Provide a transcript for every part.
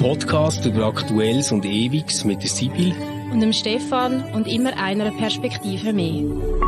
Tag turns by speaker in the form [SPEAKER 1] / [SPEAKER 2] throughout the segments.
[SPEAKER 1] Podcast über Aktuelles und Ewiges mit der Sibyl
[SPEAKER 2] und dem Stefan und immer einer Perspektive mehr.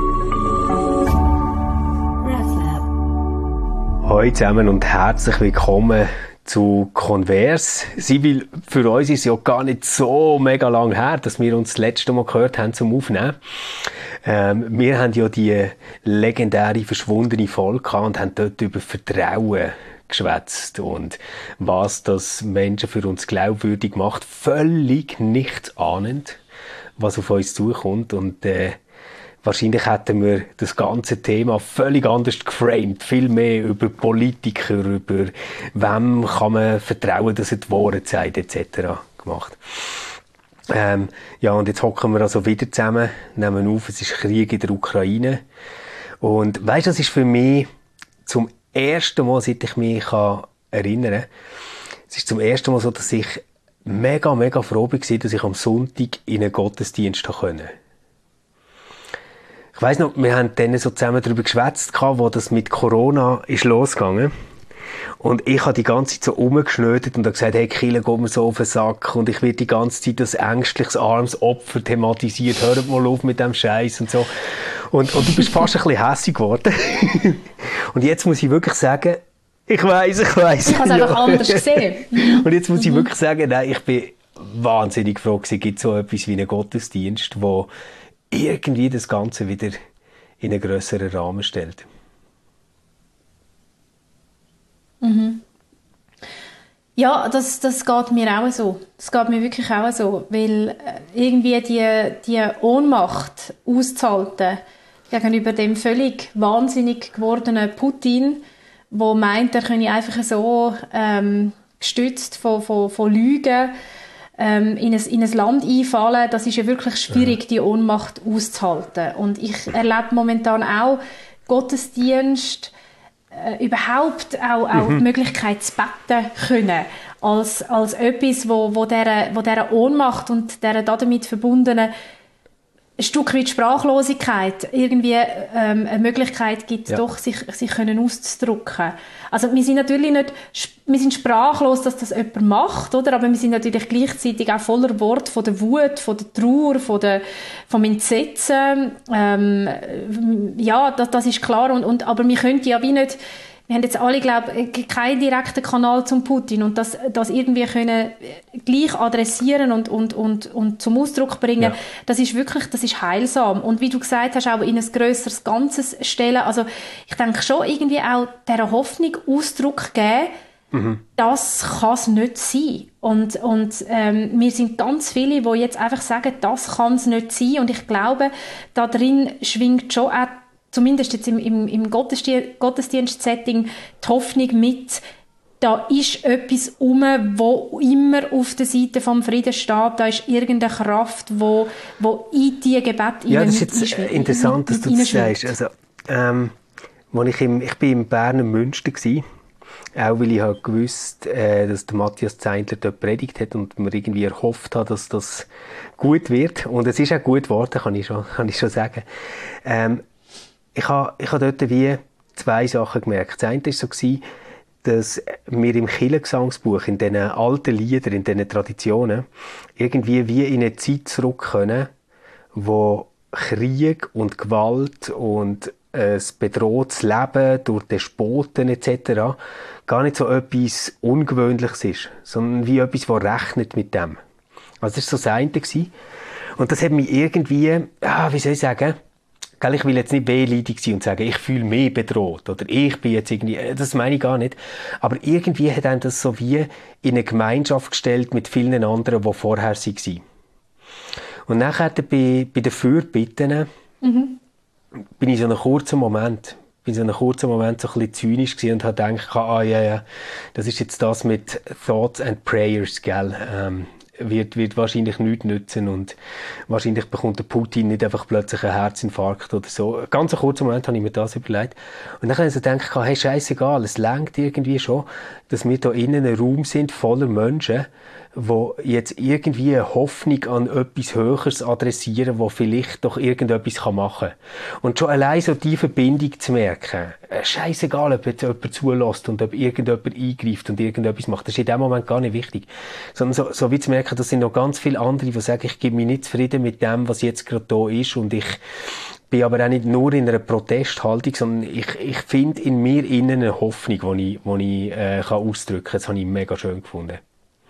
[SPEAKER 1] Hallo zusammen und herzlich willkommen zu Converse. Sibyl, für uns ist es ja gar nicht so mega lang her, dass wir uns das letzte Mal gehört haben zum Aufnehmen. Wir haben ja die legendäre verschwundene Folge gehabt und haben dort über Vertrauen geschwätzt und was das Menschen für uns glaubwürdig macht, völlig nichts ahnend, was auf uns zukommt. Und wahrscheinlich hätten wir das ganze Thema völlig anders geframed, viel mehr über Politiker, über wem kann man vertrauen, dass er die Wahrheit sagt, etc. gemacht. Ja, und jetzt hocken wir also wieder zusammen, nehmen auf, es ist Krieg in der Ukraine. Und weisst, das ist für mich zum ersten Mal, seit ich mich erinnern kann, es ist zum ersten Mal so, dass ich mega froh war, dass ich am Sonntag in einen Gottesdienst konnte. Ich weiss noch, wir haben dann so zusammen darüber geschwätzt, wo das mit Corona ist losgegangen. Und ich habe die ganze Zeit so rumgeschnödet und habe gesagt, hey, Kille, geht mir so auf den Sack. Und ich werde die ganze Zeit als ängstliches, armes Opfer thematisiert. Hört mal auf mit dem Scheiß und so. Und du bist fast ein bisschen hässig geworden. Und jetzt muss ich wirklich sagen, ich weiss.
[SPEAKER 2] Ich habe es einfach anders gesehen.
[SPEAKER 1] Und jetzt muss ich wirklich sagen, nein, ich bin wahnsinnig froh gewesen, gibt so etwas wie einen Gottesdienst, wo irgendwie das Ganze wieder in einen grösseren Rahmen stellt.
[SPEAKER 2] Mhm. Ja, das geht mir auch so. Das geht mir wirklich auch so, weil irgendwie die Ohnmacht auszuhalten gegenüber dem völlig wahnsinnig gewordenen Putin, der meint, er könne einfach so gestützt von Lügen in ein Land einfallen, das ist ja wirklich schwierig, die Ohnmacht auszuhalten. Und ich erlebe momentan auch Gottesdienst, überhaupt auch die Möglichkeit zu beten können, als etwas, wo dieser Ohnmacht und dieser damit verbundenen ein Stück weit Sprachlosigkeit irgendwie eine Möglichkeit gibt, doch sich können auszudrücken. Also wir sind natürlich nicht, wir sind sprachlos, dass das jemand macht, oder? Aber wir sind natürlich gleichzeitig auch voller Wort von der Wut, von der Trauer, vom Entsetzen. Ja, das ist klar. Aber wir können ja wie nicht, wir haben jetzt alle, glaube ich, keinen direkten Kanal zum Putin und das irgendwie können gleich adressieren und zum Ausdruck bringen, das ist heilsam. Und wie du gesagt hast, auch in ein grösseres Ganzes stellen. Also ich denke schon irgendwie auch dieser Hoffnung Ausdruck geben, das kann es nicht sein. Und wir sind ganz viele, die jetzt einfach sagen, das kann es nicht sein. Und ich glaube, da drin schwingt schon auch zumindest jetzt im Gottesdienst-Setting die Hoffnung mit, da ist etwas wo immer auf der Seite vom Frieden steht, da ist irgendeine Kraft, wo in die Gebete
[SPEAKER 1] ja, das ist jetzt interessant, dass du das sagst. Also, ich bin im Berner Münster gsi, auch weil ich halt gewusst, dass der Matthias Zeindler dort predigt hat und mir irgendwie erhofft hat, dass das gut wird. Und es ist auch gut geworden, kann ich schon sagen. Ich habe dort wie zwei Sachen gemerkt. Das eine war so, dass wir im Kirchengesangsbuch, in diesen alten Liedern, in diesen Traditionen, irgendwie wie in eine Zeit zurück können, wo Krieg und Gewalt und das bedrohtes Leben durch Despoten etc. gar nicht so etwas Ungewöhnliches ist, sondern wie etwas, das rechnet mit dem. Also das war so das eine. Und das hat mich irgendwie, wie soll ich sagen, ich will jetzt nicht wehleidig sein und sagen, ich fühle mich bedroht oder ich bin jetzt irgendwie, das meine ich gar nicht. Aber irgendwie hat einem das so wie in eine Gemeinschaft gestellt mit vielen anderen, die vorher waren. Und nachher bei den Fürbitten bin ich so einen kurzen Moment so ein bisschen zynisch gewesen und habe gedacht, das ist jetzt das mit Thoughts and Prayers, gell? Wird wahrscheinlich nichts nützen und wahrscheinlich bekommt der Putin nicht einfach plötzlich einen Herzinfarkt oder so. Ganz einen kurzen Moment habe ich mir das überlegt. Und dann habe ich so gedacht, hey, scheissegal, es reicht irgendwie schon, dass wir da innen ein Raum sind voller Menschen, wo jetzt irgendwie eine Hoffnung an etwas Höheres adressieren, wo vielleicht doch irgendetwas machen kann. Und schon allein so die Verbindung zu merken, scheissegal, ob jetzt jemand zulässt und ob irgendjemand eingreift und irgendetwas macht, das ist in dem Moment gar nicht wichtig. Sondern so wie zu merken, das sind noch ganz viele andere, die sagen, ich gebe mich nicht zufrieden mit dem, was jetzt gerade da ist und ich bin aber auch nicht nur in einer Protesthaltung, sondern ich finde in mir innen eine Hoffnung, die ich kann ausdrücken kann. Das habe ich mega schön gefunden.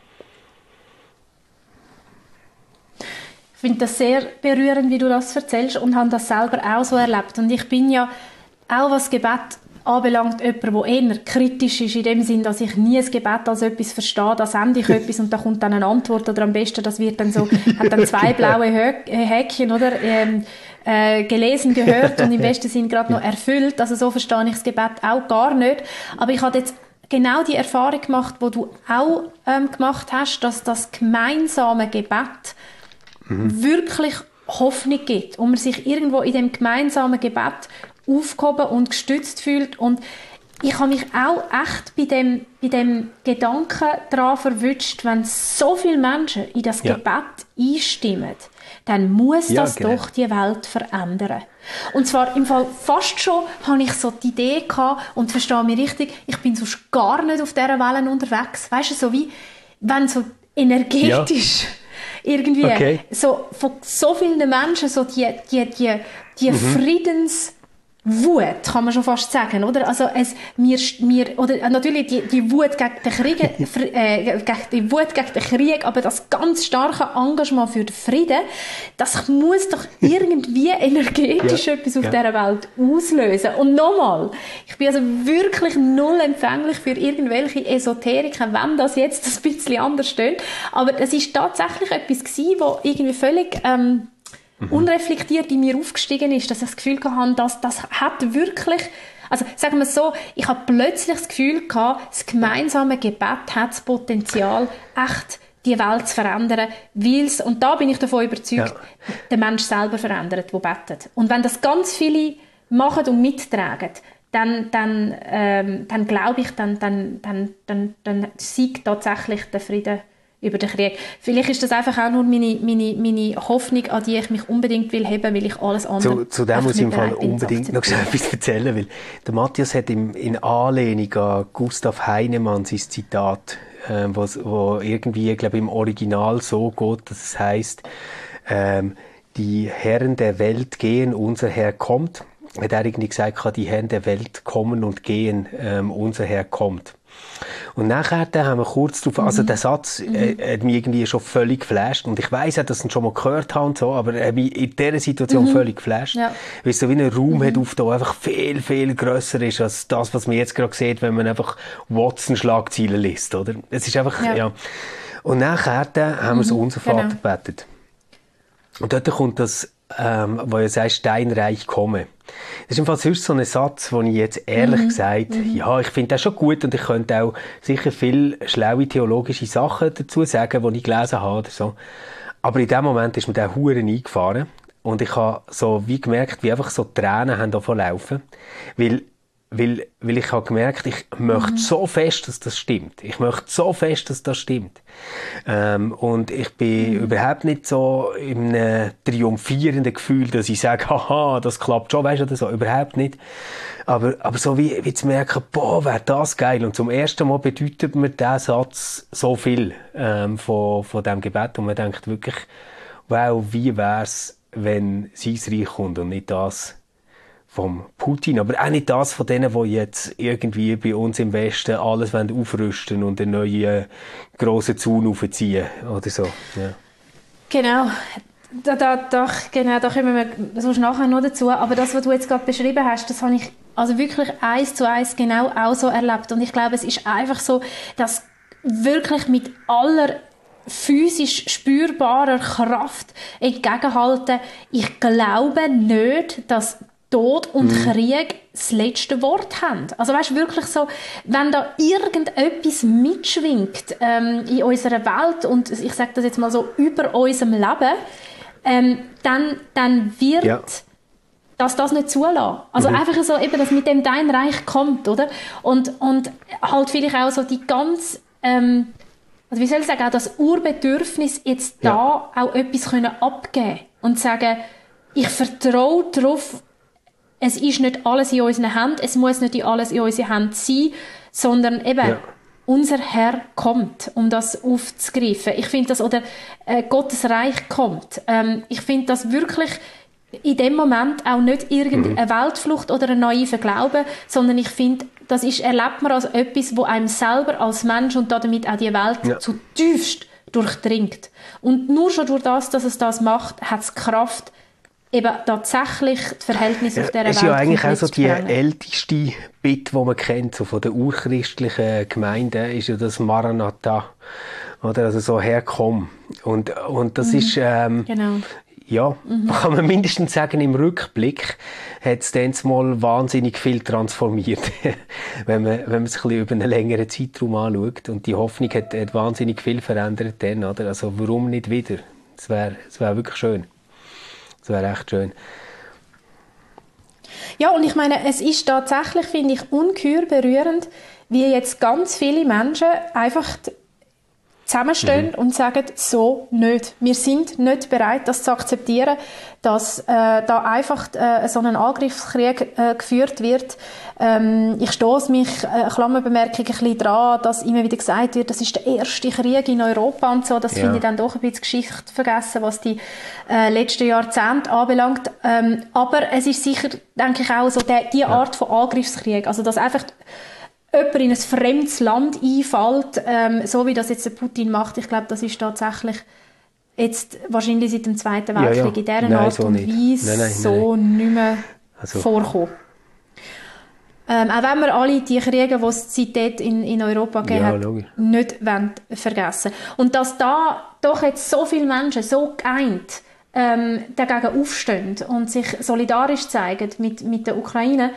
[SPEAKER 2] Ich finde das sehr berührend, wie du das erzählst und habe das selber auch so erlebt. Und ich bin ja auch, was Gebet anbelangt, jemand, der eher kritisch ist, in dem Sinn, dass ich nie das Gebet als etwas verstehe, da sende ich etwas und da kommt dann eine Antwort oder am besten, das wird dann so, hat dann 2 blaue Häkchen, oder, gelesen, gehört und im besten Sinn gerade noch erfüllt. Also so verstehe ich das Gebet auch gar nicht. Aber ich habe jetzt genau die Erfahrung gemacht, die du auch gemacht hast, dass das gemeinsame Gebet wirklich Hoffnung gibt und man sich irgendwo in dem gemeinsamen Gebet aufgehoben und gestützt fühlt. Und ich habe mich auch echt bei dem Gedanken daran verwünscht, wenn so viele Menschen in das Gebet einstimmen, dann muss das doch die Welt verändern. Und zwar im Fall fast schon habe ich so die Idee gehabt, und verstehe mich richtig, ich bin sonst gar nicht auf dieser Welle unterwegs. Weißt du, so wie, wenn so energetisch irgendwie so von so vielen Menschen so die Friedenswut, kann man schon fast sagen, oder? Also oder natürlich die Wut gegen den Krieg, die Wut gegen den Krieg, aber das ganz starke Engagement für den Frieden, das muss doch irgendwie energetisch etwas auf dieser Welt auslösen. Und nochmal, ich bin also wirklich null empfänglich für irgendwelche Esoteriker, wenn das jetzt ein bisschen anders steht. Aber es ist tatsächlich etwas gewesen, was irgendwie völlig unreflektiert in mir aufgestiegen ist, dass ich das Gefühl hatte, dass das hat wirklich, also sagen wir es so, ich habe plötzlich das Gefühl gehabt, das gemeinsame Gebet hat das Potenzial, echt die Welt zu verändern, weil es, und da bin ich davon überzeugt, der Mensch selber verändert, der betet. Und wenn das ganz viele machen und mittragen, dann glaube ich, dann siegt tatsächlich der Frieden über den Krieg. Vielleicht ist das einfach auch nur meine Hoffnung, an die ich mich unbedingt will heben, weil ich alles andere
[SPEAKER 1] zu dem muss ich im Fall unbedingt noch etwas erzählen, weil der Matthias hat in Anlehnung an Gustav Heinemann sein Zitat, wo irgendwie, glaube ich, im Original so geht, dass es heisst, die Herren der Welt gehen, unser Herr kommt. Hat er irgendwie gesagt, die Herren der Welt kommen und gehen, unser Herr kommt. Und nachher haben wir kurz drauf, also der Satz hat mich irgendwie schon völlig geflasht. Und ich weiss auch, dass ich ihn schon mal gehört habe und so, aber er hat mich in dieser Situation völlig geflasht. Ja. Weil es so wie ein Raum hat auf, der einfach viel, viel grösser ist als das, was man jetzt gerade sieht, wenn man einfach Watson-Schlagzeilen liest, oder? Es ist einfach, Und nachher haben wir so unser Vater gebetet. Und dort kommt das, wo er sagt, dein Reich komme. Das ist jedenfalls sonst so ein Satz, wo ich jetzt ehrlich gesagt, ja, ich finde das schon gut und ich könnte auch sicher viel schlaue theologische Sachen dazu sagen, die ich gelesen habe oder so. Aber in dem Moment ist mir der Huren eingefahren und ich habe so wie gemerkt, wie einfach so Tränen haben davon laufen, weil ich habe gemerkt, ich möchte so fest, dass das stimmt. Ich möchte so fest, dass das stimmt. Und ich bin überhaupt nicht so in einem triumphierenden Gefühl, dass ich sage, haha, das klappt schon, weißt du, oder so. Überhaupt nicht. Aber so wie zu merken, boah, wäre das geil. Und zum ersten Mal bedeutet mir dieser Satz so viel, von dem Gebet. Und man denkt wirklich, wow, wie wär's, wenn sein Reich kommt und nicht das vom Putin, aber auch nicht das von denen, die jetzt irgendwie bei uns im Westen alles aufrüsten und einen neuen grossen Zaun aufziehen oder so. Ja.
[SPEAKER 2] Genau. Da kommen wir sonst nachher noch dazu. Aber das, was du jetzt gerade beschrieben hast, das habe ich also wirklich 1:1 genau auch so erlebt. Und ich glaube, es ist einfach so, dass wirklich mit aller physisch spürbarer Kraft entgegenhalten, ich glaube nicht, dass Tod und Krieg das letzte Wort haben. Also weißt, wirklich so, wenn da irgendetwas mitschwingt in unserer Welt und ich sage das jetzt mal so über unserem Leben, dann wird das nicht zulassen. Also einfach so, eben, dass mit dem dein Reich kommt, oder? Und halt vielleicht auch so die ganz also wie soll ich sagen, auch das Urbedürfnis, jetzt da auch etwas abgeben und sagen, ich vertraue darauf, es ist nicht alles in unseren Händen, es muss nicht alles in unseren Händen sein, sondern eben, unser Herr kommt, um das aufzugreifen. Ich finde das, oder Gottes Reich kommt. Ich finde das wirklich in dem Moment auch nicht irgendeine Weltflucht oder ein naiver Glaube, sondern ich finde, das erlebt man als etwas, wo einem selber als Mensch und damit auch die Welt zutiefst durchdringt. Und nur schon durch das, dass es das macht, hat es Kraft, eben tatsächlich die Verhältnisse auf dieser Welt
[SPEAKER 1] ist ja eigentlich auch so die älteste Bitte, die man kennt, so von den urchristlichen Gemeinden, ist ja das Maranatha, oder? Also so herkommen. Und das ist,
[SPEAKER 2] genau.
[SPEAKER 1] Ja, kann man mindestens sagen, im Rückblick hat es dann mal wahnsinnig viel transformiert, wenn man es ein bisschen über einen längeren Zeitraum anschaut. Und die Hoffnung hat wahnsinnig viel verändert dann, oder? Also warum nicht wieder? Es wär wirklich schön. Es wäre echt schön.
[SPEAKER 2] Ja, und ich meine, es ist tatsächlich, finde ich, ungeheuer berührend, wie jetzt ganz viele Menschen einfach zusammenstehen und sagen, so nicht. Wir sind nicht bereit, das zu akzeptieren, dass da einfach so ein Angriffskrieg geführt wird. Ich stoße mich, Klammerbemerkung, ein bisschen dran, dass immer wieder gesagt wird, das ist der erste Krieg in Europa und so. Das finde ich dann doch ein bisschen Geschichte vergessen, was die letzten Jahrzehnte anbelangt. Aber es ist sicher, denke ich, auch so die Art von Angriffskrieg. Also, dass einfach jemand in ein fremdes Land einfällt, so wie das jetzt der Putin macht, ich glaube, das ist tatsächlich jetzt wahrscheinlich seit dem Zweiten Weltkrieg in dieser Art und Weise so nicht mehr vorkommen. Auch wenn wir alle die Kriege, die es seitdem in Europa gegeben hat, nicht vergessen wollen. Und dass da doch jetzt so viele Menschen so geeint dagegen aufstehen und sich solidarisch zeigen mit der Ukraine,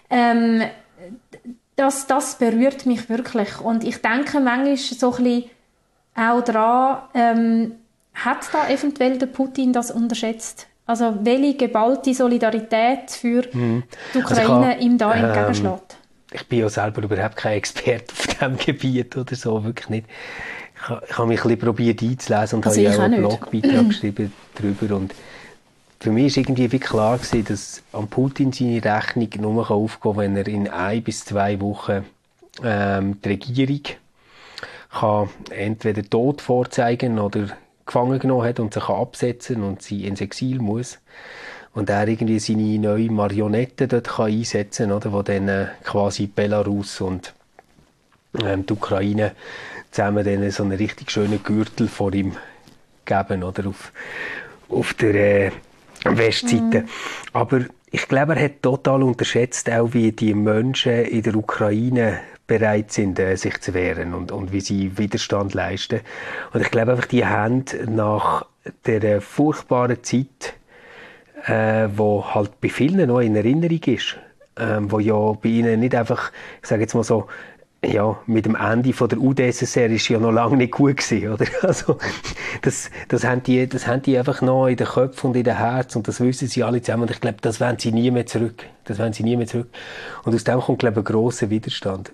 [SPEAKER 2] das berührt mich wirklich. Und ich denke manchmal so ein bisschen auch daran, hat da eventuell der Putin das unterschätzt? Also welche geballte Solidarität für die Ukraine ihm da entgegenschlägt?
[SPEAKER 1] Ich bin ja selber überhaupt kein Experte auf diesem Gebiet oder so, wirklich nicht. Ich habe mich ein bisschen probiert einzulesen und habe ja auch einen Blogbeitrag geschrieben darüber. Und für mich war irgendwie wie klar gewesen, dass an Putin seine Rechnung nur aufgehen kann, wenn er in 1 bis 2 Wochen die Regierung kann entweder tot vorzeigen oder gefangen genommen hat und sich absetzen und sie ins Exil muss. Und er irgendwie seine neue Marionette dort kann einsetzen kann, wo dann quasi Belarus und die Ukraine zusammen dann so einen richtig schönen Gürtel vor ihm geben, oder auf der Westseite. Aber ich glaube, er hat total unterschätzt, auch wie die Menschen in der Ukraine bereit sind, sich zu wehren und wie sie Widerstand leisten. Und ich glaube einfach, die haben nach der furchtbaren Zeit, wo halt bei vielen noch in Erinnerung ist, wo ja bei ihnen nicht einfach, ich sage jetzt mal so, ja, mit dem Ende von der UdSSR ist ja noch lange nicht gut gewesen, oder? Also, das haben die einfach noch in den Köpfen und in den Herzen und das wissen sie alle zusammen und ich glaube, das wollen sie nie mehr zurück. Und aus dem kommt, glaube ich, ein grosser Widerstand.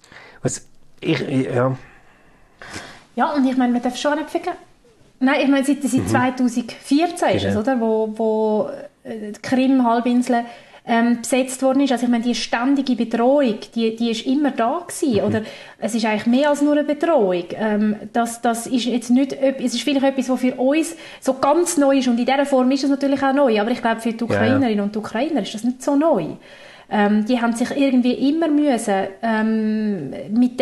[SPEAKER 2] Ja, und ich meine, man darf schon nicht vergessen. Nein, ich meine, seit 2014 ist es, oder? Wo die Krim-Halbinsel besetzt worden ist. Also ich meine, die ständige Bedrohung, die ist immer da gewesen. Oder es ist eigentlich mehr als nur eine Bedrohung. Das ist jetzt nicht, es ist vielleicht etwas, was für uns so ganz neu ist und in dieser Form ist es natürlich auch neu. Aber ich glaube, für die Ukrainerinnen und die Ukrainer ist das nicht so neu. Die haben sich irgendwie immer müssen mit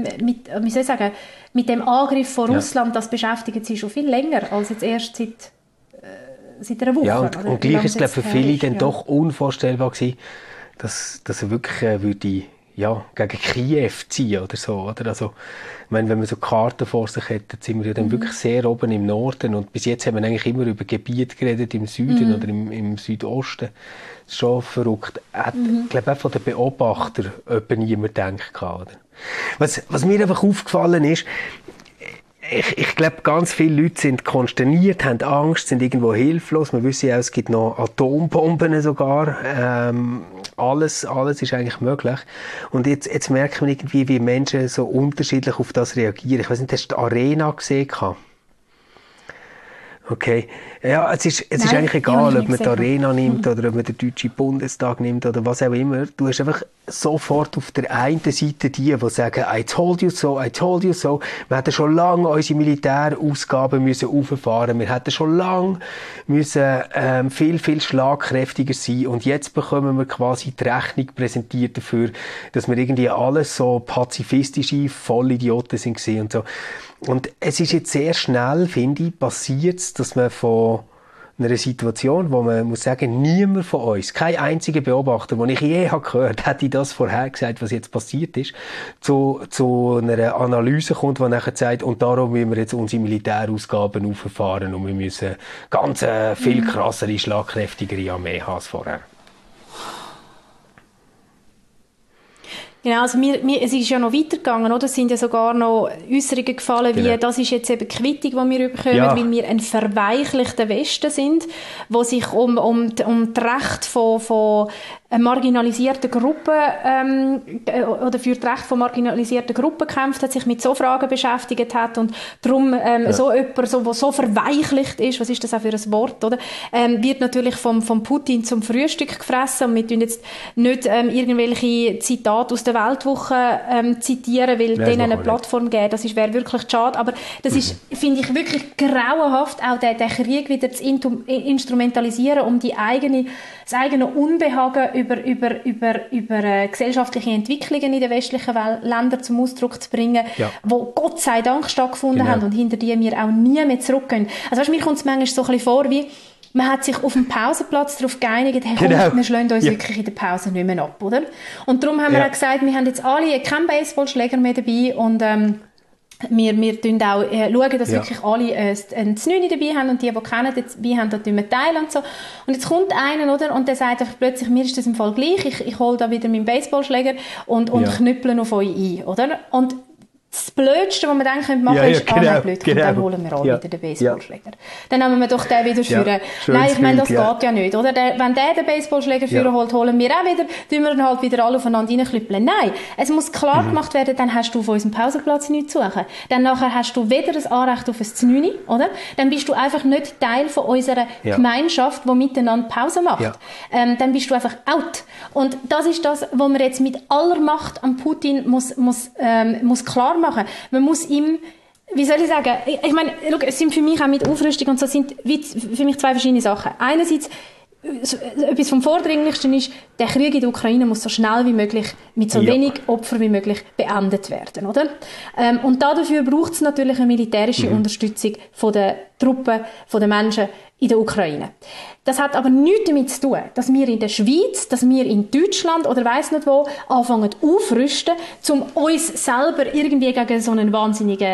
[SPEAKER 2] dem Angriff von Russland, das beschäftigt sie schon viel länger als jetzt erst seit einer Woche.
[SPEAKER 1] Ja, und gleich ist es für viele dann doch unvorstellbar gewesen, dass er wirklich würde, gegen Kiew ziehen oder so. Oder? Also, ich meine, wenn man so Karten vor sich hat, dann sind wir ja dann wirklich sehr oben im Norden und bis jetzt haben wir eigentlich immer über Gebiete geredet im Süden oder im Südosten. Das ist schon verrückt. Ich glaube auch von den Beobachtern niemand denkt. Oder? Was mir einfach aufgefallen ist, ich glaube, ganz viele Leute sind konsterniert, haben Angst, sind irgendwo hilflos. Wir wissen ja, es gibt noch Atombomben sogar. Alles ist eigentlich möglich. Und jetzt merkt man irgendwie, wie Menschen so unterschiedlich auf das reagieren. Ich weiss nicht, hast du die Arena gesehen? Okay. Ja, es ist eigentlich egal, ob man die Arena nimmt oder ob man den Deutschen Bundestag nimmt oder was auch immer. Du hast einfach sofort auf der einen Seite die sagen, I told you so, I told you so. Wir hätten schon lange unsere Militärausgaben müssen auffahren. Wir hätten schon lange müssen viel schlagkräftiger sein. Und jetzt bekommen wir quasi die Rechnung präsentiert dafür, dass wir irgendwie alles so pazifistische Vollidioten sind und so. Und es ist jetzt sehr schnell, finde ich, passiert, dass man von einer Situation, wo man muss sagen, niemand von uns, kein einziger Beobachter, den ich je habe gehört, hätte das vorhergesagt, was jetzt passiert ist, zu einer Analyse kommt, die nachher sagt, und darum müssen wir jetzt unsere Militärausgaben auffahren und wir müssen ganz viel krassere, schlagkräftigere Armee haben als vorher.
[SPEAKER 2] Genau, also es ist ja noch weitergegangen, oder? Es sind ja sogar noch Äußerungen gefallen, wie das ist jetzt eben die Quittung, die wir bekommen, weil wir ein verweichlichter Westen sind, wo sich um die Rechte von marginalisierten Gruppen oder für das Recht von marginalisierten Gruppen gekämpft hat, sich mit so Fragen beschäftigt hat und darum so jemand, der so verweichlicht ist, was ist das auch für ein Wort, oder? Wird natürlich vom Putin zum Frühstück gefressen und wir tun jetzt nicht irgendwelche Zitate aus der Weltwoche zitieren, weil denen eine Plattform geben, das wäre wirklich schade, aber das ist, finde ich, wirklich grauenhaft, auch den Krieg wieder zu instrumentalisieren, um das eigene Unbehagen über gesellschaftliche Entwicklungen in den westlichen Ländern zum Ausdruck zu bringen, wo Gott sei Dank stattgefunden haben und hinter die wir auch nie mehr zurückgehen. Also weißt, mir kommt es manchmal so ein bisschen vor, wie man hat sich auf dem Pausenplatz darauf geeinigt, hey, komm, wir schlagen uns wirklich in der Pause nicht mehr ab, oder? Und darum haben wir auch gesagt, wir haben jetzt alle keinen Baseballschläger mehr dabei und wir tun auch schauen, dass wirklich alle ein Znüni dabei haben und die kennen, dabei haben, da tun wir teilen und so. Und jetzt kommt einer, oder? Und der sagt einfach plötzlich, mir ist das im Fall gleich, ich hole da wieder meinen Baseballschläger und knüppeln auf euch ein, oder? Und das Blödste, was man dann machen könnte, ist, nein, blöd, und dann holen wir alle wieder den Baseballschläger. Dann nehmen wir doch den wieder führen. Nein, ich meine, das geht ja nicht, oder? Wenn der den Baseballschläger führen holt, holen wir auch wieder, tun wir dann halt wieder alle aufeinander reinklüppeln. Nein, es muss klar gemacht werden, dann hast du auf unserem Pausenplatz nichts zu suchen. Dann nachher hast du weder das Anrecht auf ein Znüni, oder? Dann bist du einfach nicht Teil von unserer Gemeinschaft, die miteinander Pause macht. Dann bist du einfach out. Und das ist das, was man jetzt mit aller Macht an Putin muss klar machen. Man muss ihm, wie soll ich sagen, ich meine, schau, es sind für mich auch mit Aufrüstung und so sind für mich zwei verschiedene Sachen. Einerseits, etwas vom Vordringlichsten ist, der Krieg in der Ukraine muss so schnell wie möglich, mit so wenig Opfern wie möglich beendet werden, oder? Und dafür braucht es natürlich eine militärische Unterstützung von den Truppen, von den Menschen in der Ukraine. Das hat aber nichts damit zu tun, dass wir in der Schweiz, dass wir in Deutschland oder weiss nicht wo anfangen aufrüsten, um uns selber irgendwie gegen so einen wahnsinnigen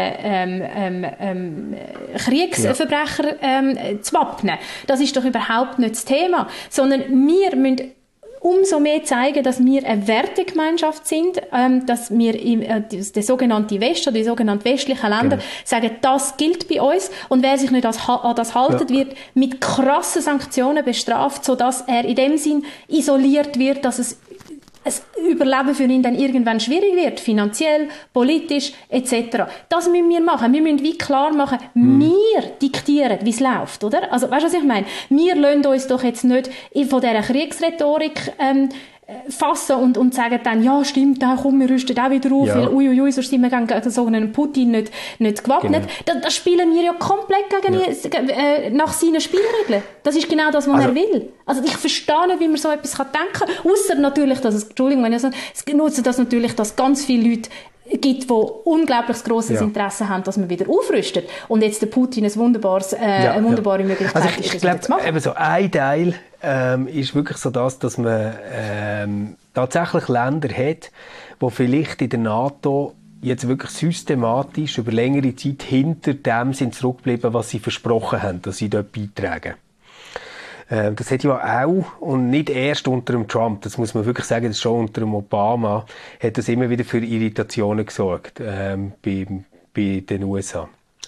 [SPEAKER 2] Kriegsverbrecher zu wappnen. Das ist doch überhaupt nicht das Thema, sondern wir müssen umso mehr zeigen, dass wir eine Wertegemeinschaft sind, dass wir der sogenannte Westen oder die sogenannten westlichen Länder sagen, das gilt bei uns und wer sich nicht an das haltet, wird mit krassen Sanktionen bestraft, sodass er in dem Sinn isoliert wird, dass es Überleben für ihn dann irgendwann schwierig wird, finanziell, politisch etc. Das müssen wir machen. Wir müssen wie klar machen, wir diktieren, wie es läuft, oder? Also, weißt du, was ich meine? Wir lassen uns doch jetzt nicht von dieser Kriegsrhetorik fassen und sagen dann, ja, stimmt, komm, wir rüsten auch wieder auf, weil uiuiui, sonst sind wir gegen den sogenannten Putin nicht gewappnet. Das spielen wir ja komplett nach seinen Spielregeln. Das ist genau das, was er will. Also ich verstehe nicht, wie man so etwas denken kann. Ausser natürlich, dass es, Entschuldigung, wenn ich es nutze das natürlich, dass ganz viele Leute gibt, die unglaublich grosses Interesse haben, dass man wieder aufrüstet. Und jetzt der Putin eine wunderbare Möglichkeit
[SPEAKER 1] also
[SPEAKER 2] ist,
[SPEAKER 1] das zu machen. Eben so ein Teil ist wirklich so das, dass man tatsächlich Länder hat, die vielleicht in der NATO jetzt wirklich systematisch über längere Zeit hinter dem sind zurückgeblieben, was sie versprochen haben, dass sie dort beitragen. Das hat ja auch, und nicht erst unter dem Trump, das muss man wirklich sagen, das schon unter dem Obama, hat das immer wieder für Irritationen gesorgt bei den USA.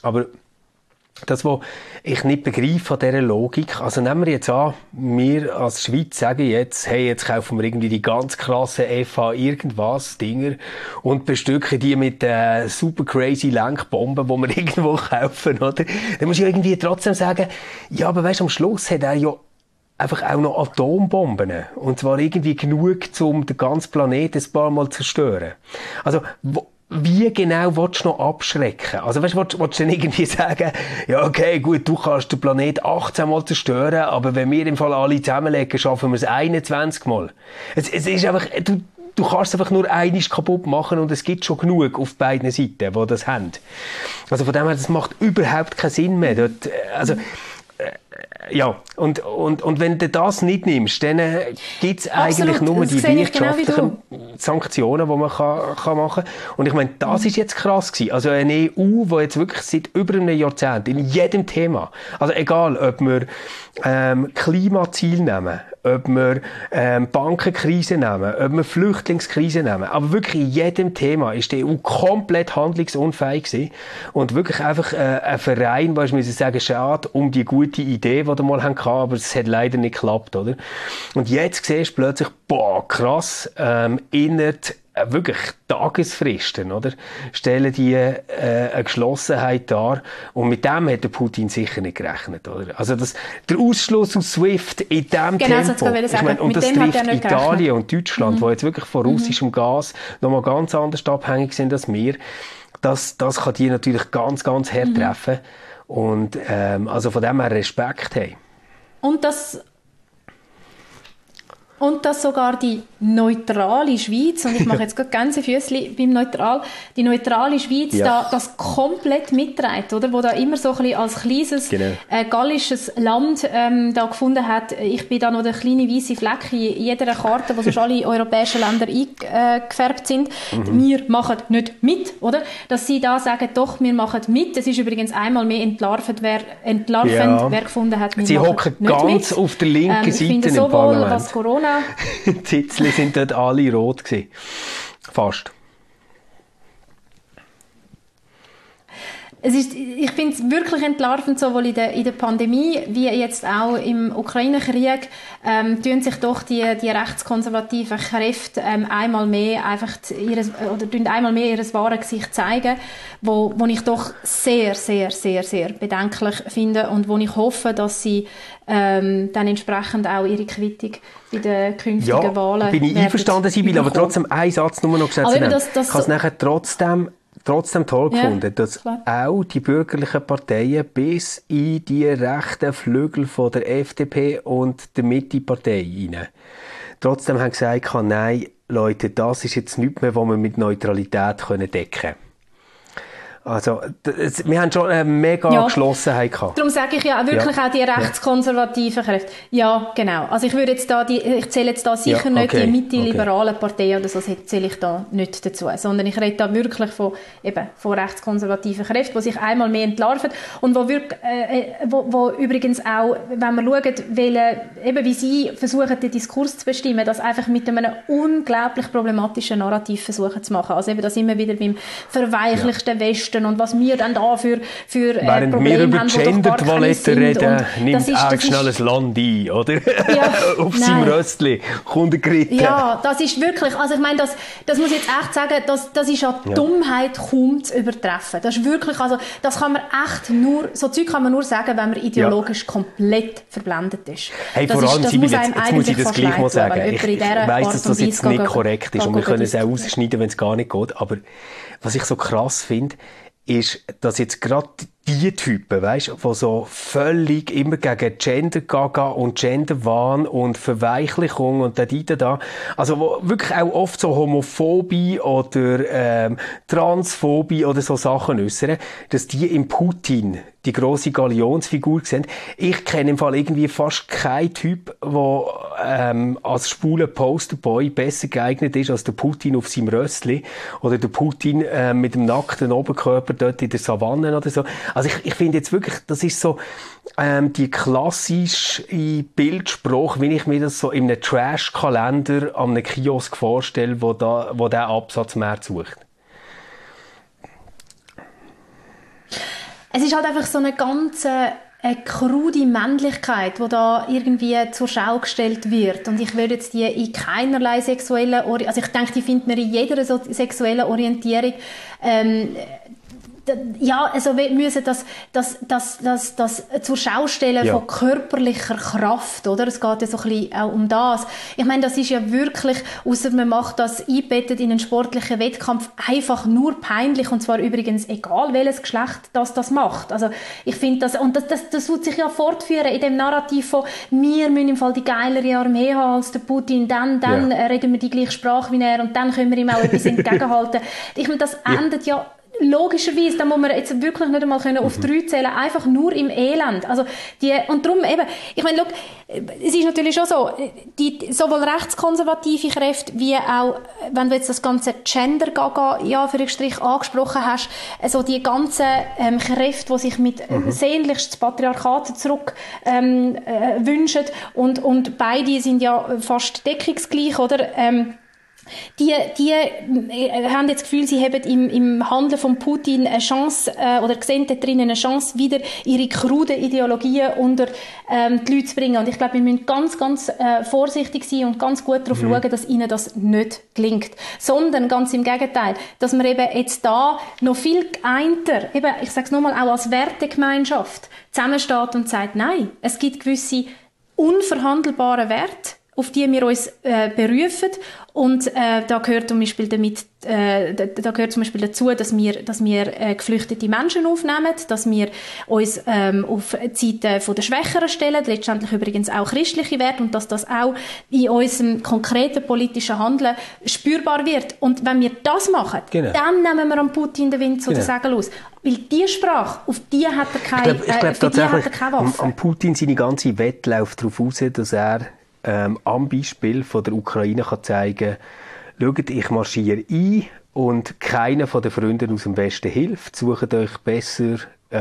[SPEAKER 1] Aber das, was ich nicht begreife an dieser Logik, also nehmen wir jetzt an, wir als Schweiz sagen jetzt, hey, jetzt kaufen wir irgendwie die ganz krassen FH irgendwas Dinger und bestücken die mit super crazy Lenkbomben, die wir irgendwo kaufen, oder? Dann muss ich irgendwie trotzdem sagen, ja, aber weißt, am Schluss hat er ja einfach auch noch Atombomben. Und zwar irgendwie genug, um den ganzen Planeten ein paar Mal zu zerstören. Also, wie genau willst du noch abschrecken? Also, weißt du, willst du dann irgendwie sagen, ja, okay, gut, du kannst den Planet 18 Mal zerstören, aber wenn wir im Fall alle zusammenlegen, schaffen wir es 21 Mal. Es ist einfach, du kannst es einfach nur einmal kaputt machen und es gibt schon genug auf beiden Seiten, die das haben. Also, von dem her, das macht überhaupt keinen Sinn mehr. Dort, also, ja, und wenn du das nicht nimmst, dann gibt es eigentlich nur die wirtschaftlichen Sanktionen, die man kann machen kann. Und ich meine, das ist jetzt krass gewesen. Also eine EU, die jetzt wirklich seit über einem Jahrzehnt in jedem Thema, also egal, ob wir Klimaziel nehmen, ob wir Bankenkrise nehmen, ob wir Flüchtlingskrise nehmen, aber wirklich in jedem Thema ist die EU komplett handlungsunfähig gewesen und wirklich einfach ein Verein, wo ich muss sagen, schade um die gute Idee, die wir mal hatten, aber es hat leider nicht geklappt, oder? Und jetzt siehst du plötzlich, boah, krass, innerhalb wirklich Tagesfristen, oder? Stellen die eine Geschlossenheit dar. Und mit dem hat der Putin sicher nicht gerechnet, oder? Also der Ausschluss aus SWIFT in diesem Tempo. Ich meine, und das trifft Italien und Deutschland, die jetzt wirklich von russischem Gas nochmal ganz anders abhängig sind als wir. Das kann die natürlich ganz, ganz hart treffen. Und also von dem her Respekt haben.
[SPEAKER 2] Und dass sogar die neutrale Schweiz, und ich mache jetzt gerade Gänsefüßchen beim Neutral, die neutrale Schweiz da das komplett mitträgt, oder? Wo da immer so ein bisschen als kleines gallisches Land da gefunden hat, ich bin da noch der kleine weiße Fleck in jeder Karte, wo sonst alle europäischen Länder eingefärbt sind. Wir machen nicht mit, oder? Dass sie da sagen, doch, wir machen mit. Das ist übrigens einmal mehr entlarvend, wer gefunden hat, wir
[SPEAKER 1] sie
[SPEAKER 2] machen
[SPEAKER 1] hocken
[SPEAKER 2] nicht
[SPEAKER 1] ganz
[SPEAKER 2] mit.
[SPEAKER 1] auf der linken Seite im
[SPEAKER 2] sowohl,
[SPEAKER 1] Parlament.
[SPEAKER 2] Was Corona
[SPEAKER 1] die Zitzli sind dort alle rot gewesen. Fast.
[SPEAKER 2] Ich finde es wirklich entlarvend, sowohl in der Pandemie wie jetzt auch im Ukraine-Krieg, tun sich doch die rechtskonservativen Kräfte einmal mehr ihr wahres Gesicht zeigen, wo ich doch sehr, sehr, sehr, sehr bedenklich finde und wo ich hoffe, dass sie dann entsprechend auch ihre Quittung bei den künftigen Wahlen
[SPEAKER 1] bin ich einverstanden, Sibylle, aber trotzdem einen Satz nur noch gesetzt. Ich habe es nachher trotzdem toll gefunden, dass auch die bürgerlichen Parteien bis in die rechten Flügel von der FDP und der Mitte-Partei rein trotzdem haben gesagt, nein, Leute, das ist jetzt nichts mehr, was wir mit Neutralität decken können. Also, wir haben schon eine mega Geschlossenheit gehabt.
[SPEAKER 2] Darum sage ich ja wirklich auch die rechtskonservativen Kräfte. Ja, genau. Also ich zähle jetzt da sicher nicht die mitte-liberalen Parteien oder so, zähle ich da nicht dazu. Sondern ich rede da wirklich von rechtskonservativen Kräften, die sich einmal mehr entlarven und wo übrigens auch, wenn wir schauen, wie sie versuchen, den Diskurs zu bestimmen, das einfach mit einem unglaublich problematischen Narrativ versuchen zu machen. Also eben das immer wieder beim verweichlichten Westen und was wir dann da für Probleme haben.
[SPEAKER 1] Während wir über Gender-Toiletten reden, nimmt er schnell ein Land ein, oder? Auf seinem Röstli, kommt er geritten.
[SPEAKER 2] Ja, das ist wirklich, also ich meine, das muss ich jetzt echt sagen, das ist an Dummheit kaum zu übertreffen. Das ist wirklich, also das kann man echt nur, so Zeug kann man nur sagen, wenn man ideologisch komplett verblendet ist.
[SPEAKER 1] Hey, vor allem, Sibylle, jetzt muss ich das gleich mal sagen. Ich weiss, dass das jetzt nicht korrekt ist und wir können es auch ausschneiden, wenn es gar nicht geht, aber was ich so krass finde, ist, dass jetzt gerade die Typen, weisst, die so völlig immer gegen Gender-Gaga und Gender-Wahn und Verweichlichung und da, also wo wirklich auch oft so Homophobie oder Transphobie oder so Sachen äußern, dass die im Putin die grosse Galionsfigur sehen. Ich kenne im Fall irgendwie fast keinen Typ, der als schwuler Posterboy besser geeignet ist als der Putin auf seinem Rössli oder der Putin mit dem nackten Oberkörper dort in der Savanne oder so. Also ich finde jetzt wirklich, das ist so die klassische Bildsprache, wie ich mir das so in einem Trash-Kalender an einem Kiosk vorstelle, wo der Absatz mehr sucht.
[SPEAKER 2] Es ist halt einfach so eine krude Männlichkeit, die da irgendwie zur Schau gestellt wird. Und ich würde jetzt die in keinerlei sexuellen also ich denke, die findet man in jeder sexuellen Orientierung ja, also wir müssen das zur Schau stellen von körperlicher Kraft, oder? Es geht ja so ein bisschen auch um das. Ich meine, das ist ja wirklich, ausser man macht das einbettet in einen sportlichen Wettkampf, einfach nur peinlich, und zwar übrigens egal, welches Geschlecht das macht. Also ich finde das, und das wird sich ja fortführen in dem Narrativ von, wir müssen im Fall die geilere Armee haben als der Putin, dann reden wir die gleiche Sprache wie er und dann können wir ihm auch etwas entgegenhalten. Ich meine, das endet ja logischerweise, da muss man jetzt wirklich nicht einmal auf 3 zählen, einfach nur im Elend. Also und darum eben, ich meine, schau, es ist natürlich schon so, sowohl rechtskonservative Kräfte, wie auch, wenn du jetzt das ganze Gender-Gaga, ja, für Strich angesprochen hast, also die ganzen Kräfte, die sich mit sehnlichst das Patriarchat zurück wünschen, und beide sind ja fast deckungsgleich, oder? Die haben jetzt das Gefühl, sie haben im Handeln von Putin eine Chance, oder sehen da drinnen eine Chance, wieder ihre kruden Ideologien unter die Leute zu bringen. Und ich glaube, wir müssen ganz, ganz vorsichtig sein und ganz gut darauf schauen, dass ihnen das nicht gelingt. Sondern ganz im Gegenteil, dass man eben jetzt da noch viel geeinter, eben, ich sage es nochmal, auch als Wertegemeinschaft zusammensteht und sagt, nein, es gibt gewisse unverhandelbare Werte, auf die wir uns berufen, und da gehört zum Beispiel dazu, dass wir geflüchtete Menschen aufnehmen, dass wir uns auf die Seite der Schwächeren stellen, letztendlich übrigens auch christliche Werte, und dass das auch in unserem konkreten politischen Handeln spürbar wird. Und wenn wir das machen, dann nehmen wir am Putin den Wind zu den Segeln aus. Weil diese Sprache, auf die hat er keine,
[SPEAKER 1] ich glaub, tatsächlich
[SPEAKER 2] Waffe.
[SPEAKER 1] Am Putin seine ganze Wette läuft darauf aus, dass er am Beispiel von der Ukraine kann zeigen, schaut, ich marschiere ein und keiner von den Freunden aus dem Westen hilft, sucht euch besser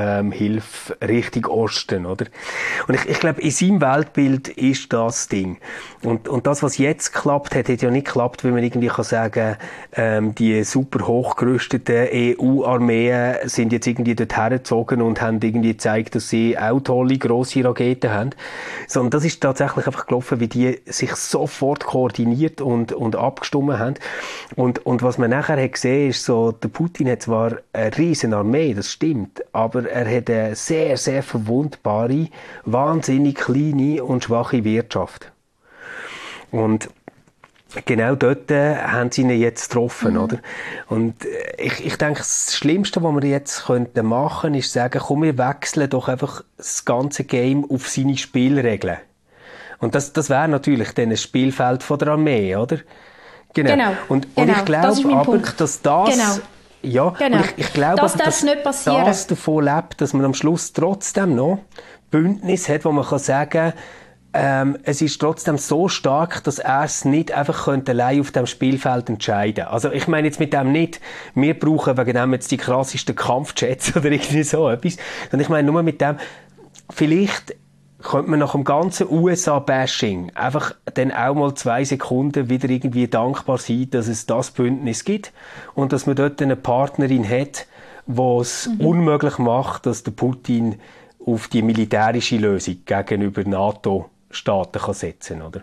[SPEAKER 1] Hilfe Richtung Osten, oder? Und ich glaube, in seinem Weltbild ist das Ding. Und das, was jetzt klappt, hat ja nicht geklappt, wenn man irgendwie kann sagen, die super hochgerüsteten EU-Armeen sind jetzt irgendwie dort hergezogen und haben irgendwie gezeigt, dass sie auch tolle, grosse Raketen haben. Sondern das ist tatsächlich einfach gelaufen, wie die sich sofort koordiniert und abgestimmt haben. Und was man nachher hat gesehen, ist so, der Putin hat zwar eine riesen Armee, das stimmt, aber er hat eine sehr, sehr verwundbare, wahnsinnig kleine und schwache Wirtschaft. Und genau dort haben sie ihn jetzt getroffen, oder? Und ich denke, das Schlimmste, was wir jetzt machen könnten, ist sagen, komm, wir wechseln doch einfach das ganze Game auf seine Spielregeln. Und das wäre natürlich dann ein Spielfeld von der Armee, oder? Genau. Und ich glaube aber, dass das... Ja,
[SPEAKER 2] genau.
[SPEAKER 1] Und ich glaube,
[SPEAKER 2] dass
[SPEAKER 1] das davon lebt, dass man am Schluss trotzdem noch Bündnis hat, wo man kann sagen, es ist trotzdem so stark, dass er es nicht einfach allein auf dem Spielfeld entscheiden. Also ich meine jetzt mit dem nicht, wir brauchen wegen dem jetzt die krassesten Kampfjets oder irgendwie so etwas. Und ich meine nur mit dem, vielleicht könnte man nach dem ganzen USA-Bashing einfach dann auch mal 2 Sekunden wieder irgendwie dankbar sein, dass es das Bündnis gibt und dass man dort eine Partnerin hat, die es unmöglich macht, dass der Putin auf die militärische Lösung gegenüber NATO-Staaten kann setzen kann, oder?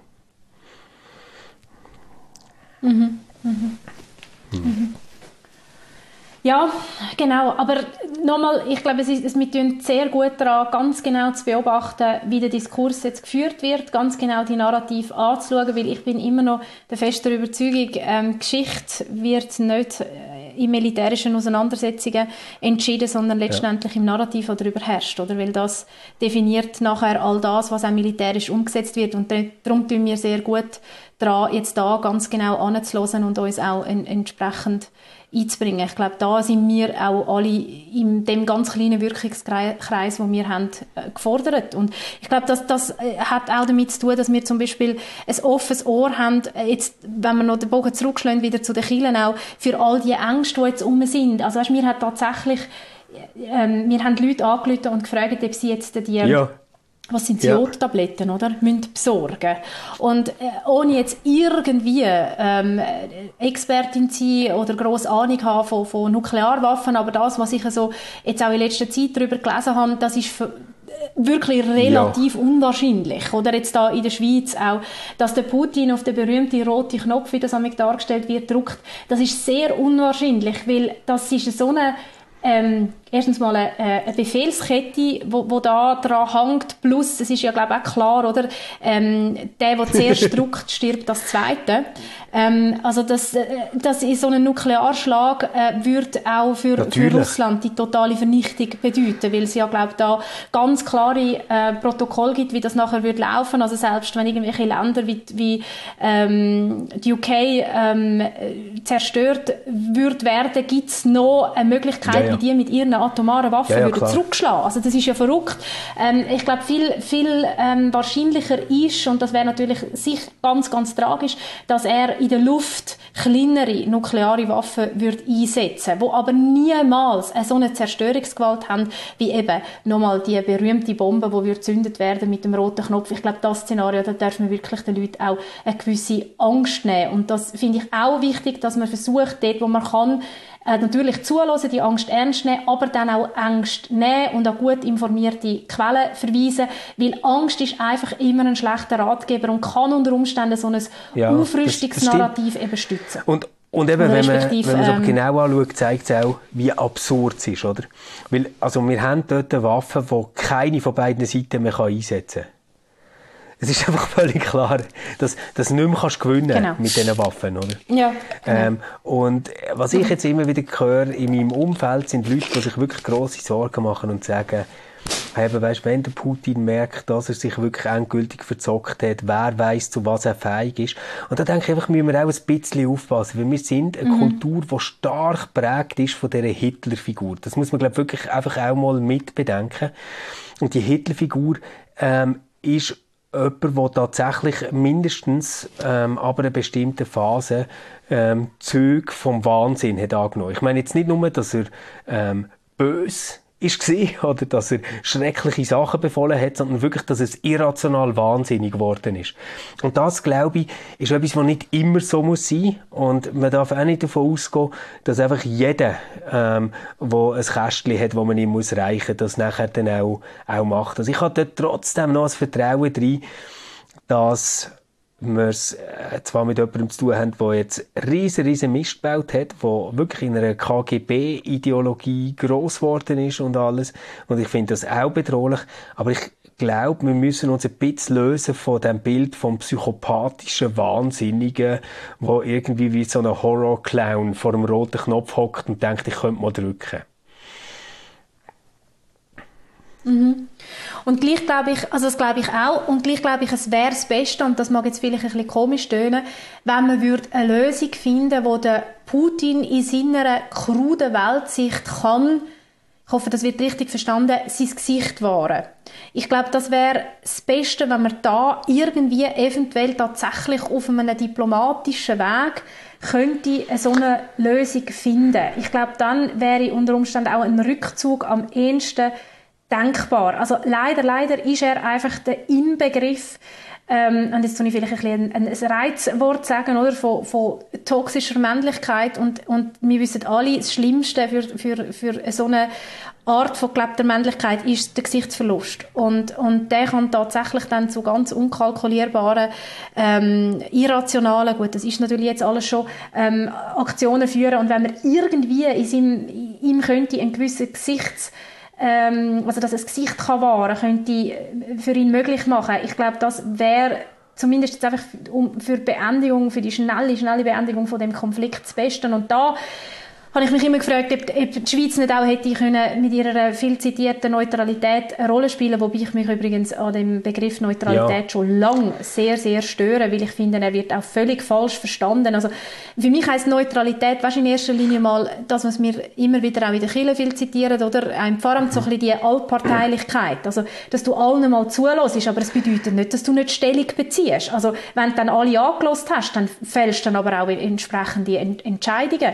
[SPEAKER 2] Ja, genau. Aber nochmal, ich glaube, wir tun sehr gut daran, ganz genau zu beobachten, wie der Diskurs jetzt geführt wird, ganz genau die Narrative anzuschauen, weil ich bin immer noch der festen Überzeugung, Geschichte wird nicht in militärischen Auseinandersetzungen entschieden, sondern letztendlich im Narrativ, das darüber herrscht, oder? Weil das definiert nachher all das, was auch militärisch umgesetzt wird. Und darum tun wir sehr gut daran, jetzt da ganz genau anzuhören und uns auch entsprechend einzubringen. Ich glaube, da sind wir auch alle in dem ganz kleinen Wirkungskreis, den wir haben, gefordert. Und ich glaube, das hat auch damit zu tun, dass wir zum Beispiel ein offenes Ohr haben, jetzt, wenn wir noch den Bogen zurückschlagen, wieder zu den Kirchen auch, für all die Ängste, die jetzt rum sind. Also weißt, wir haben tatsächlich, wir haben Leute angerufen und gefragt, ob sie jetzt was sind Jodtabletten, oder? Müssen besorgen. Und ohne jetzt irgendwie Expertin zu sein oder grosse Ahnung haben von Nuklearwaffen, aber das, was ich so jetzt auch in letzter Zeit darüber gelesen habe, das ist wirklich relativ unwahrscheinlich. Oder jetzt da in der Schweiz auch, dass der Putin auf den berühmten roten Knopf, wie das einmal dargestellt wird, drückt, das ist sehr unwahrscheinlich, weil das ist so eine erstens mal eine Befehlskette, wo da dran hängt, plus, es ist ja, glaube ich, auch klar, oder? Der zuerst drückt, stirbt das Zweite. Also, das ist so ein Nuklearschlag, würde auch für Russland die totale Vernichtung bedeuten, weil es ja, glaube ich, da ganz klare Protokolle gibt, wie das nachher würde laufen. Also, selbst wenn irgendwelche Länder wie die UK zerstört würde werden, gibt es noch eine Möglichkeit, wie die mit ihren atomaren Waffen würden zurückschlagen. Also das ist ja verrückt. Ich glaube, viel wahrscheinlicher ist, und das wäre natürlich sicher ganz, ganz tragisch, dass er in der Luft kleinere nukleare Waffen würde einsetzen, die aber niemals so eine Zerstörungsgewalt haben, wie eben nochmal die berühmte Bombe, die gezündet werden mit dem roten Knopf. Ich glaube, das Szenario, da darf man wirklich den Leuten auch eine gewisse Angst nehmen. Und das finde ich auch wichtig, dass man versucht, dort, wo man kann, natürlich zuhören, die Angst ernst nehmen, aber dann auch Angst nehmen und an gut informierte Quellen verweisen, weil Angst ist einfach immer ein schlechter Ratgeber und kann unter Umständen so ein Aufrüstungsnarrativ eben stützen.
[SPEAKER 1] Und eben, wenn man es aber genau anschaut, zeigt es auch, wie absurd es ist, oder? Weil, also wir haben dort Waffen, die keine von beiden Seiten mehr einsetzen kann. Es ist einfach völlig klar, dass du nicht mehr gewinnen mit diesen Waffen, oder?
[SPEAKER 2] Ja, genau.
[SPEAKER 1] Und was ich jetzt immer wieder höre in meinem Umfeld, sind Leute, die sich wirklich grosse Sorgen machen und sagen, weißt, wenn der Putin merkt, dass er sich wirklich endgültig verzockt hat, wer weiss, zu was er fähig ist. Und da denke ich einfach, müssen wir auch ein bisschen aufpassen, weil wir sind eine Kultur, die stark geprägt ist von dieser Hitler-Figur. Das muss man, glaube ich, wirklich einfach auch mal mitbedenken. Und die Hitler-Figur ist jemand, der tatsächlich mindestens ab einer bestimmten Phase Züge vom Wahnsinn hat angenommen. Ich meine jetzt nicht nur, dass er böse war oder dass er schreckliche Sachen befohlen hat, sondern wirklich, dass es irrational wahnsinnig geworden ist. Und das, glaube ich, ist etwas, was nicht immer so muss sein. Und man darf auch nicht davon ausgehen, dass einfach jeder, der ein Kästchen hat, das man ihm muss reichen muss, das nachher dann auch macht. Also ich habe dort trotzdem noch ein Vertrauen drin, dass wir es zwar mit jemandem zu tun haben, der jetzt riesen Mist gebaut hat, der wirklich in einer KGB-Ideologie gross geworden ist und alles. Und ich finde das auch bedrohlich. Aber ich glaube, wir müssen uns ein bisschen lösen von dem Bild vom psychopathischen Wahnsinnigen, der irgendwie wie so ein Horror-Clown vor dem roten Knopf hockt und denkt, ich könnte mal drücken.
[SPEAKER 2] Und gleich glaube ich, also das glaube ich auch, und gleich glaube ich, es wäre das Beste, und das mag jetzt vielleicht ein bisschen komisch tönen, wenn man eine Lösung finden, wo der Putin in seiner kruden Weltsicht kann, ich hoffe, das wird richtig verstanden, sein Gesicht wahren. Ich glaube, das wäre das Beste, wenn man da irgendwie eventuell tatsächlich auf einem diplomatischen Weg könnte so eine Lösung finden. Ich glaube, dann wäre unter Umständen auch ein Rückzug am ehesten denkbar. Also leider ist er einfach der Inbegriff, und jetzt tue ich vielleicht ein Reizwort sagen, oder, von toxischer Männlichkeit, und wir wissen alle, das Schlimmste für so eine Art von gelebter Männlichkeit ist der Gesichtsverlust. Und der kann tatsächlich dann zu ganz unkalkulierbaren, irrationalen, gut, das ist natürlich jetzt alles schon, Aktionen führen. Und wenn man irgendwie ihm könnte einen gewissen also dass er das Gesicht kann wahren könnte für ihn möglich machen. Ich glaube, das wäre zumindest jetzt einfach für die schnelle Beendigung von dem Konflikt das Beste. Und da habe ich mich immer gefragt, ob die Schweiz nicht auch hätte können mit ihrer viel zitierten Neutralität eine Rolle spielen, wobei ich mich übrigens an dem Begriff Neutralität schon lange sehr, sehr störe, weil ich finde, er wird auch völlig falsch verstanden. Also für mich heisst Neutralität, weißt, in erster Linie mal das, was wir immer wieder auch in der Kirche viel zitieren, oder ein Pfarramt, so ein bisschen die Allparteilichkeit, also dass du allen mal zuhörst, aber es bedeutet nicht, dass du nicht Stellung beziehst. Also wenn du dann alle angehört hast, dann fällst du dann aber auch entsprechende Entscheidungen.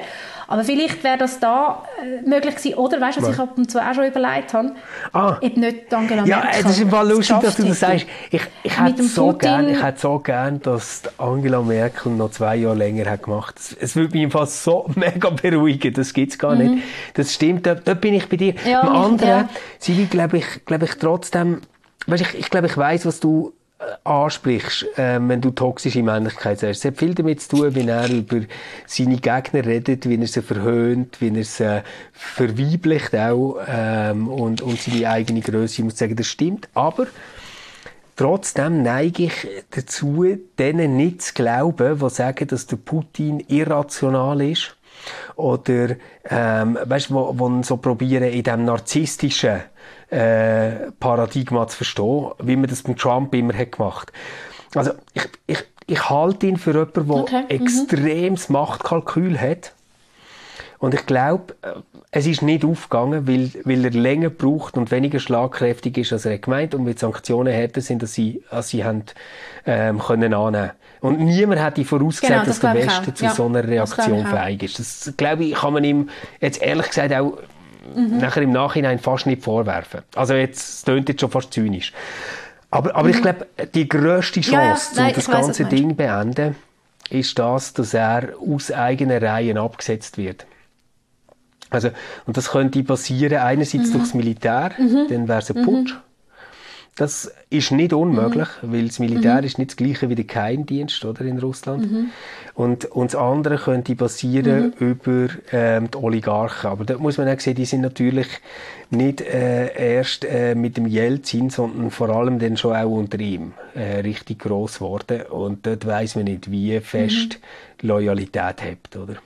[SPEAKER 2] Aber vielleicht wäre das da möglich gewesen. Oder weißt du, was ich ab und zu auch schon überlegt habe? Ob nicht Angela Merkel.
[SPEAKER 1] Ja, es ist im Fall lustig, dass du das sagst. Ich hätte so gern, dass Angela Merkel noch 2 Jahre länger hat gemacht. Es würde mich im Fall so mega beruhigen. Das gibt es gar nicht. Das stimmt. Da bin ich bei dir.
[SPEAKER 2] Ja,
[SPEAKER 1] am anderen, sie will, glaube ich, trotzdem, weißt, ich glaube, ich weiss, was du ansprichst, wenn du toxische Männlichkeit sagst. Es hat viel damit zu tun, wie er über seine Gegner redet, wie er sie verhöhnt, wie er sie verweiblicht auch, und seine eigene Grösse. Ich muss sagen, das stimmt. Aber trotzdem neige ich dazu, denen nicht zu glauben, die sagen, dass der Putin irrational ist. Oder, weißt du, wo so probieren, in diesem narzisstischen Paradigma zu verstehen, wie man das mit Trump immer hat gemacht. Also, ich halte ihn für jemanden, der extremes Machtkalkül hat. Und ich glaube, es ist nicht aufgegangen, weil er länger braucht und weniger schlagkräftig ist, als er gemeint, und weil die Sanktionen härter sind, als sie haben, können annehmen. Und niemand hätte vorausgesagt, dass der Westen zu so einer Reaktion fähig ist. Das, glaube ich, kann man ihm jetzt ehrlich gesagt auch nachher im Nachhinein fast nicht vorwerfen. Also es tönt jetzt schon fast zynisch. Aber ich glaube, die grösste Chance, um das ganze Ding zu beenden, ist das, dass er aus eigenen Reihen abgesetzt wird. Also, und das könnte passieren, einerseits durchs Militär, dann wäre es ein Putsch. Das ist nicht unmöglich, weil das Militär ist nicht das Gleiche wie der Geheimdienst, oder, in Russland. Und das andere könnte passieren über die Oligarchen. Aber da muss man auch sehen, die sind natürlich nicht erst mit dem Jelzin, sondern vor allem dann schon auch unter ihm richtig gross geworden. Und dort weiss man nicht, wie fest Loyalität hat, oder?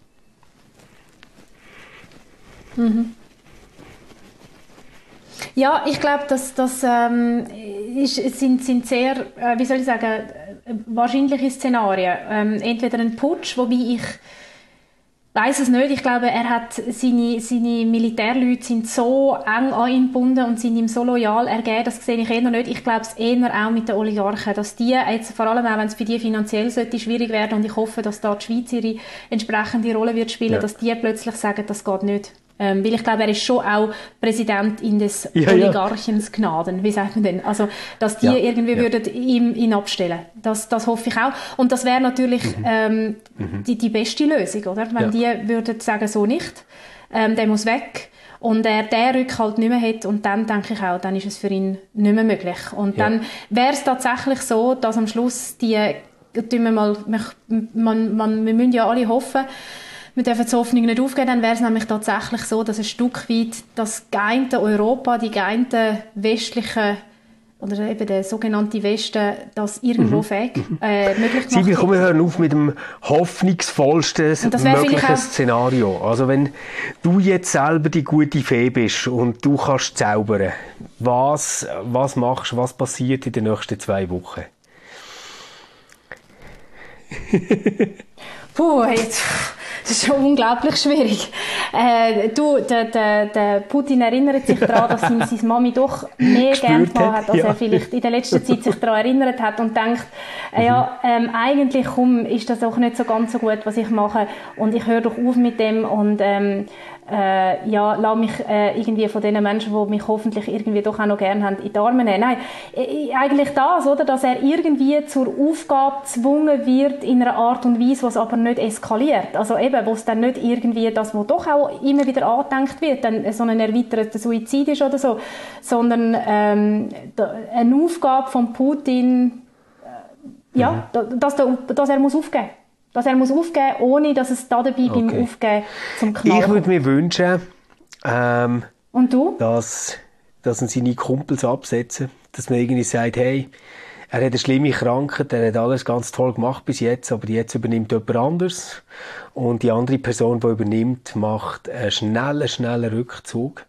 [SPEAKER 2] Ja, ich glaube, das sind sehr, wie soll ich sagen, wahrscheinliche Szenarien. Entweder ein Putsch, wobei ich weiß es nicht. Ich glaube, er hat seine Militärleute sind so eng an ihn gebunden und sind ihm so loyal ergeben, das sehe ich eher nicht. Ich glaube es eher auch mit den Oligarchen, dass die jetzt, vor allem auch wenn es für die finanziell sollte schwierig werden, und ich hoffe, dass da die Schweiz ihre entsprechende Rolle wird spielen, dass die plötzlich sagen, das geht nicht. Weil ich glaube, er ist schon auch Präsident in des Oligarchens Gnaden. Wie sagt man denn? Also, dass die irgendwie würden ihn abstellen. Das hoffe ich auch. Und das wäre natürlich die beste Lösung, oder? Wenn die würden sagen, so nicht, der muss weg, und er den Rückhalt nicht mehr hat, und dann denke ich auch, dann ist es für ihn nicht mehr möglich. Und dann wäre es tatsächlich so, dass am Schluss wir müssen ja alle hoffen, wir dürfen die Hoffnung nicht aufgeben, dann wäre es nämlich tatsächlich so, dass ein Stück weit das geeinte Europa, die geeinte westliche, oder eben der sogenannte Westen, das irgendwo möglich macht.
[SPEAKER 1] Sibyl, komm, wir hören auf mit dem hoffnungsvollsten möglichen Szenario. Also wenn du jetzt selber die gute Fee bist und du kannst zaubern, was machst du, was passiert in den nächsten 2 Wochen?
[SPEAKER 2] Das ist schon unglaublich schwierig. Der Putin erinnert sich daran, dass ihm seine Mami doch mehr gern hat, als er vielleicht in der letzten Zeit sich daran erinnert hat, und denkt, eigentlich ist das auch nicht so ganz so gut, was ich mache, und ich höre doch auf mit dem, und lass mich irgendwie von den Menschen, die mich hoffentlich irgendwie doch auch noch gerne haben, in die Arme nehmen. Nein, eigentlich das, oder? Dass er irgendwie zur Aufgabe gezwungen wird in einer Art und Weise, was aber nicht eskaliert. Also eben, wo es dann nicht irgendwie das, was doch auch immer wieder angedenkt wird, dann so ein erweiterter Suizid ist oder so, sondern eine Aufgabe von Putin, dass er muss aufgeben. Dass er muss aufgeben, ohne dass es dabei beim Aufgeben zum Knall kommt.
[SPEAKER 1] Ich würde mir wünschen,
[SPEAKER 2] und du?
[SPEAKER 1] dass ihn seine Kumpels absetzen, dass man irgendwie sagt, hey, er hat eine schlimme Krankheit, er hat alles ganz toll gemacht bis jetzt, aber jetzt übernimmt jemand anderes, und die andere Person, die übernimmt, macht einen schnellen Rückzug.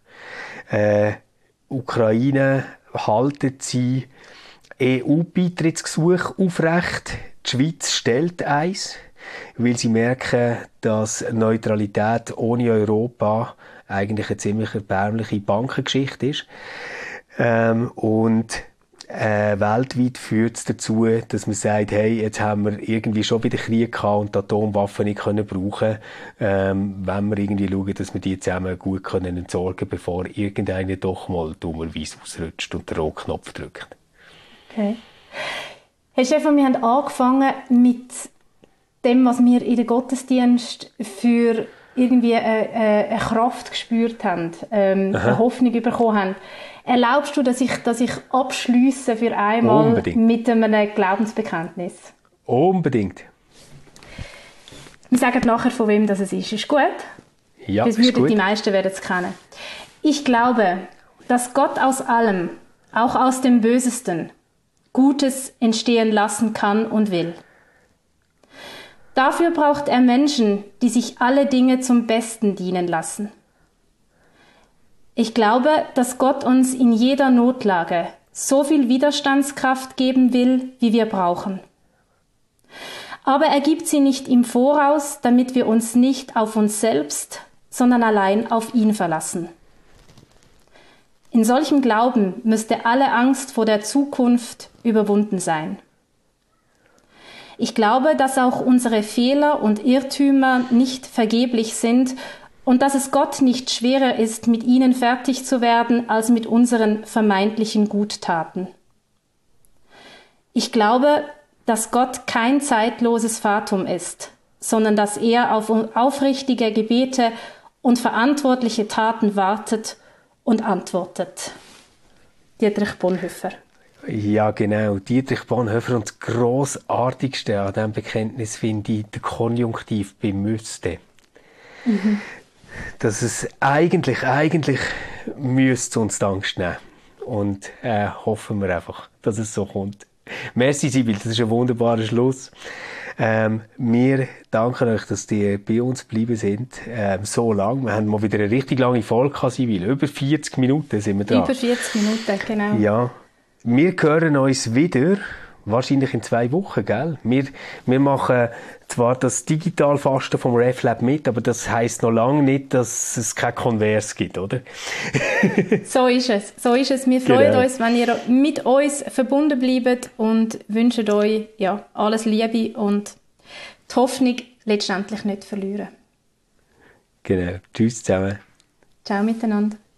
[SPEAKER 1] Ukraine haltet sie EU-Beitrittsgesuch aufrecht, die Schweiz stellt eins, weil sie merken, dass Neutralität ohne Europa eigentlich eine ziemlich erbärmliche Bankengeschichte ist. Und weltweit führt es dazu, dass man sagt, hey, jetzt haben wir irgendwie schon wieder Krieg gehabt und die Atomwaffen nicht können brauchen, wenn wir irgendwie schauen, dass wir die zusammen gut können entsorgen, bevor irgendeiner doch mal dummerweise ausrutscht und den Rotknopf drückt.
[SPEAKER 2] Okay. Hey Stefan, wir haben angefangen mit dem, was wir in den Gottesdienst für irgendwie eine Kraft gespürt haben, eine Hoffnung bekommen haben. Erlaubst du, dass ich abschliesse für einmal
[SPEAKER 1] Unbedingt.
[SPEAKER 2] mit einem Glaubensbekenntnis?
[SPEAKER 1] Unbedingt.
[SPEAKER 2] Wir sagen nachher, von wem das ist. Ist gut?
[SPEAKER 1] Ja,
[SPEAKER 2] das
[SPEAKER 1] ist gut.
[SPEAKER 2] Die meisten werden es kennen. Ich glaube, dass Gott aus allem, auch aus dem Bösesten, Gutes entstehen lassen kann und will. Dafür braucht er Menschen, die sich alle Dinge zum Besten dienen lassen. Ich glaube, dass Gott uns in jeder Notlage so viel Widerstandskraft geben will, wie wir brauchen. Aber er gibt sie nicht im Voraus, damit wir uns nicht auf uns selbst, sondern allein auf ihn verlassen. In solchem Glauben müsste alle Angst vor der Zukunft überwunden sein. Ich glaube, dass auch unsere Fehler und Irrtümer nicht vergeblich sind und dass es Gott nicht schwerer ist, mit ihnen fertig zu werden, als mit unseren vermeintlichen Guttaten. Ich glaube, dass Gott kein zeitloses Fatum ist, sondern dass er auf aufrichtige Gebete und verantwortliche Taten wartet und antwortet. Dietrich Bonhoeffer.
[SPEAKER 1] Ja, genau. Dietrich Bonhoeffer. Und das Grossartigste an diesem Bekenntnis finde ich der Konjunktiv beim «müsste». Dass es eigentlich müsste uns die Angst nehmen. Und hoffen wir einfach, dass es so kommt. Merci, Sibyl. Das ist ein wunderbarer Schluss. Wir danken euch, dass ihr bei uns geblieben sind, so lang. Wir haben mal wieder eine richtig lange Folge gehabt, Sibyl. Über 40 Minuten sind wir dran.
[SPEAKER 2] Über 40 Minuten, genau.
[SPEAKER 1] Ja. Wir hören uns wieder, wahrscheinlich in 2 Wochen, gell? Wir machen zwar das Digitalfasten vom RefLab mit, aber das heisst noch lange nicht, dass es kein Konvers gibt, oder?
[SPEAKER 2] So ist es. Wir freuen uns, wenn ihr mit uns verbunden bleibt und wünschen euch alles Liebe und die Hoffnung letztendlich nicht verlieren.
[SPEAKER 1] Genau. Tschüss zusammen.
[SPEAKER 2] Ciao miteinander.